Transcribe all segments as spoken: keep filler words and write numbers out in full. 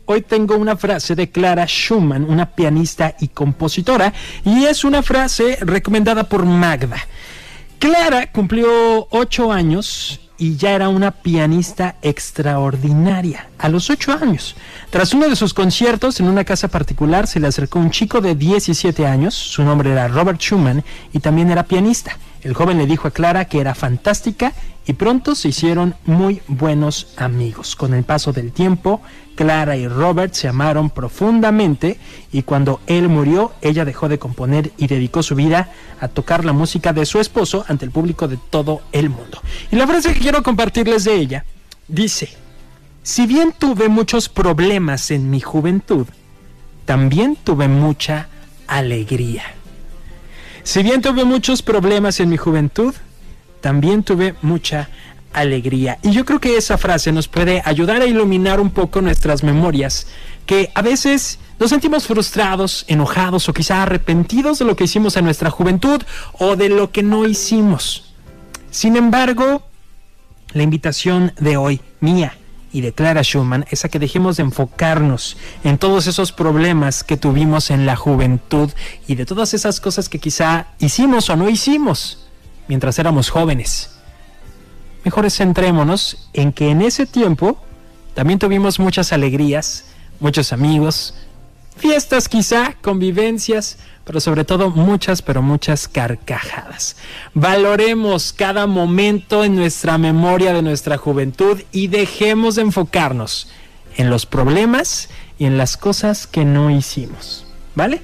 hoy tengo una frase de Clara Schumann, una pianista y compositora, y es una frase recomendada por Magda. Clara cumplió ocho años y ya era una pianista extraordinaria a los ocho años. Tras uno de sus conciertos en una casa particular se le acercó un chico de diecisiete años, su nombre era Robert Schumann y también era pianista. El joven le dijo a Clara que era fantástica y pronto se hicieron muy buenos amigos. Con el paso del tiempo, Clara y Robert se amaron profundamente y cuando él murió, ella dejó de componer y dedicó su vida a tocar la música de su esposo ante el público de todo el mundo. Y la frase que quiero compartirles de ella dice: si bien tuve muchos problemas en mi juventud, también tuve mucha alegría. Si bien tuve muchos problemas en mi juventud, también tuve mucha alegría. Y yo creo que esa frase nos puede ayudar a iluminar un poco nuestras memorias, que a veces nos sentimos frustrados, enojados o quizá arrepentidos de lo que hicimos en nuestra juventud o de lo que no hicimos. Sin embargo, la invitación de hoy, mía y de Clara Schumann, es a que dejemos de enfocarnos en todos esos problemas que tuvimos en la juventud y de todas esas cosas que quizá hicimos o no hicimos mientras éramos jóvenes. Mejor centrémonos en que en ese tiempo también tuvimos muchas alegrías, muchos amigos, fiestas quizá, convivencias, pero sobre todo muchas, pero muchas carcajadas. Valoremos cada momento en nuestra memoria de nuestra juventud y dejemos de enfocarnos en los problemas y en las cosas que no hicimos, ¿vale?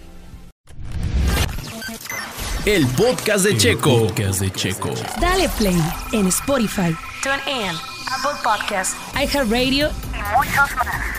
El podcast de Checo. El podcast de Checo. Dale play en Spotify, TuneIn, Apple Podcasts, iHeartRadio y muchos más.